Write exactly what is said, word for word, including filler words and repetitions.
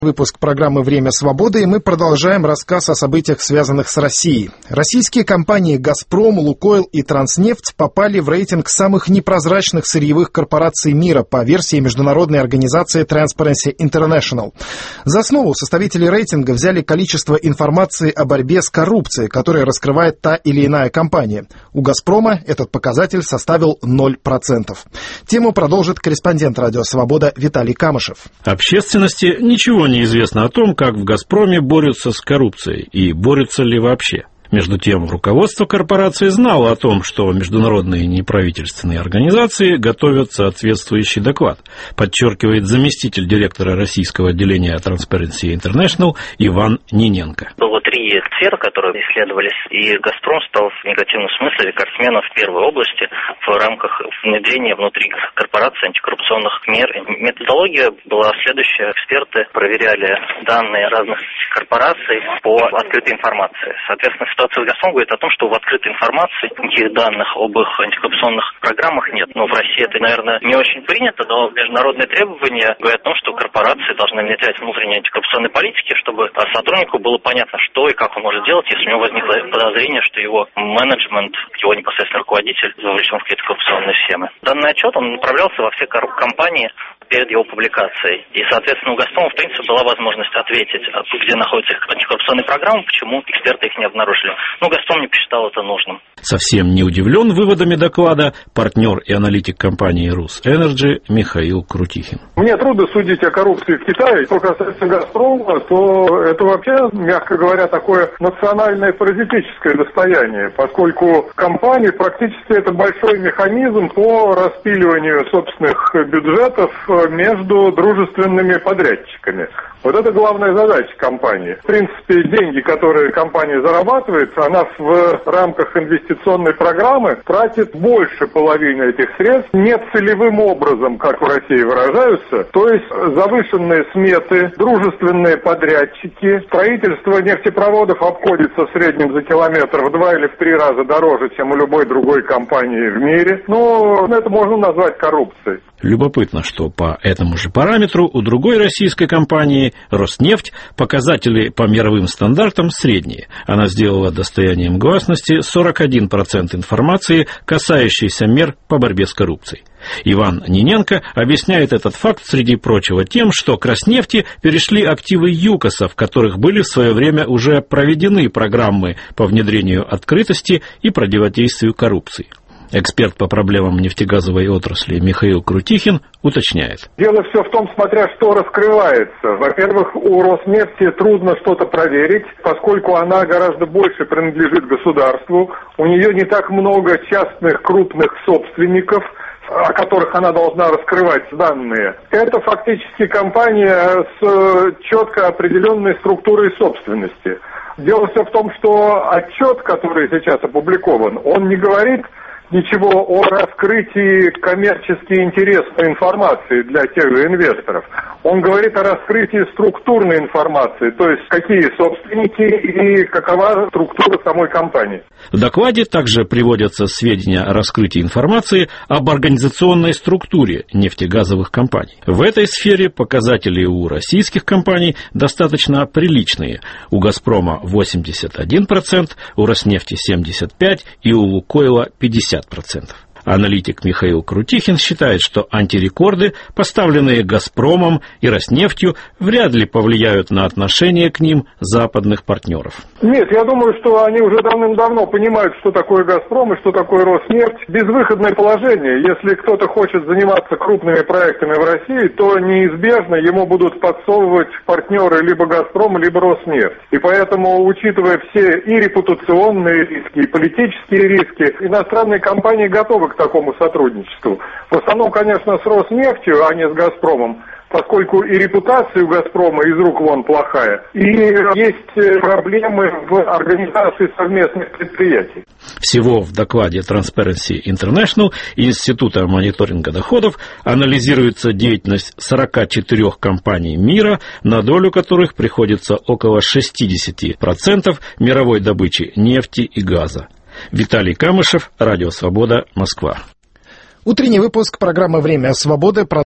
Выпуск программы «Время свободы», и мы продолжаем рассказ о событиях, связанных с Россией. Российские компании «Газпром», «Лукойл» и «Транснефть» попали в рейтинг самых непрозрачных сырьевых корпораций мира по версии международной организации Transparency International. За основу составители рейтинга взяли количество информации о борьбе с коррупцией, которую раскрывает та или иная компания. У «Газпрома» этот показатель составил ноль процентов. Тему продолжит корреспондент «Радио Свобода» Виталий Камышев. Общественности ничего не неизвестно о том, как в «Газпроме» борются с коррупцией и борются ли вообще. Между тем, руководство корпорации знало о том, что международные неправительственные организации готовят соответствующий доклад, подчеркивает заместитель директора российского отделения Transparency International Иван Ниненко. Было три сферы, которые исследовались, и «Газпром» стал в негативном смысле рекордсменом в первой области в рамках внедрения внутри корпорации антикоррупционных мер. Методология была следующая. Эксперты проверяли данные разных корпораций по открытой информации. Соответственно, ситуация с «Газпромом» говорит о том, что в открытой информации никаких данных об их антикоррупционных программах нет. Но в России это, наверное, не очень принято, но международные требования говорят о том, что корпорации должны внедрять внутренние антикоррупционные политики, чтобы сотруднику было понятно, что и как он может делать, если у него возникло подозрение, что его менеджмент, его непосредственный руководитель вовлечен в какие-то коррупционные схемы. Данный отчет, он направлялся во все компании перед его публикацией. И, соответственно, у «Газпрома», в принципе, была возможность ответить, где находятся их антикоррупционные программы, почему эксперты их не обнаружили. Но «Газпром» не посчитал это нужным. Совсем не удивлен выводами доклада партнер и аналитик компании «Русэнерджи» Михаил Крутихин. Мне трудно судить о коррупции в Китае. Что касается «Газпрома», то это вообще, мягко говоря, такое национальное паразитическое достояние, поскольку компания практически это большой механизм по распиливанию собственных бюджетов между дружественными подрядчиками. Вот это главная задача компании. В принципе, деньги, которые компания зарабатывает, она в рамках инвестиционной программы тратит больше половины этих средств не целевым образом, как в России выражаются, то есть завышенные сметы, дружественные подрядчики, строительство нефтепроводов обходится в среднем за километр в два или в три раза дороже, чем у любой другой компании в мире. Но это можно назвать коррупцией. Любопытно, что по этому же параметру у другой российской компании «Роснефть» показатели по мировым стандартам средние. Она сделала достоянием гласности сорок один процент информации, касающейся мер по борьбе с коррупцией. Иван Ниненко объясняет этот факт, среди прочего, тем, что к «Роснефти» перешли активы ЮКОСа, в которых были в свое время уже проведены программы по внедрению открытости и противодействию коррупции. Эксперт по проблемам нефтегазовой отрасли Михаил Крутихин уточняет. Дело все в том, смотря что раскрывается. Во-первых, у «Роснефти» трудно что-то проверить, поскольку она гораздо больше принадлежит государству. У нее не так много частных крупных собственников, о которых она должна раскрывать данные. Это фактически компания с четко определенной структурой собственности. Дело все в том, что отчет, который сейчас опубликован, он не говорит ничего о раскрытии коммерчески интересной информации для тех же инвесторов. Он говорит о раскрытии структурной информации, то есть какие собственники и какова структура самой компании. В докладе также приводятся сведения о раскрытии информации об организационной структуре нефтегазовых компаний. В этой сфере показатели у российских компаний достаточно приличные. У «Газпрома» восемьдесят один процент, у «Роснефти» семьдесят пять процентов и у «Лукойла» пятьдесят процентов. Аналитик Михаил Крутихин считает, что антирекорды, поставленные «Газпромом» и «Роснефтью», вряд ли повлияют на отношение к ним западных партнеров. Нет, я думаю, что они уже давным-давно понимают, что такое «Газпром» и что такое «Роснефть». Безвыходное положение. Если кто-то хочет заниматься крупными проектами в России, то неизбежно ему будут подсовывать партнеры либо «Газпром», либо «Роснефть». И поэтому, учитывая все и репутационные риски, и политические риски, иностранные компании готовы к такому сотрудничеству. В основном, конечно, с «Роснефтью, а не с «Газпромом», поскольку и репутация у «Газпрома» из рук вон плохая, и есть проблемы в организации совместных предприятий. Всего в докладе Transparency International и Института мониторинга доходов анализируется деятельность сорока четырёх компаний мира, на долю которых приходится около шестьдесят процентов мировой добычи нефти и газа. Виталий Камышев, Радио Свобода, Москва. Утренний выпуск программы «Время свободы»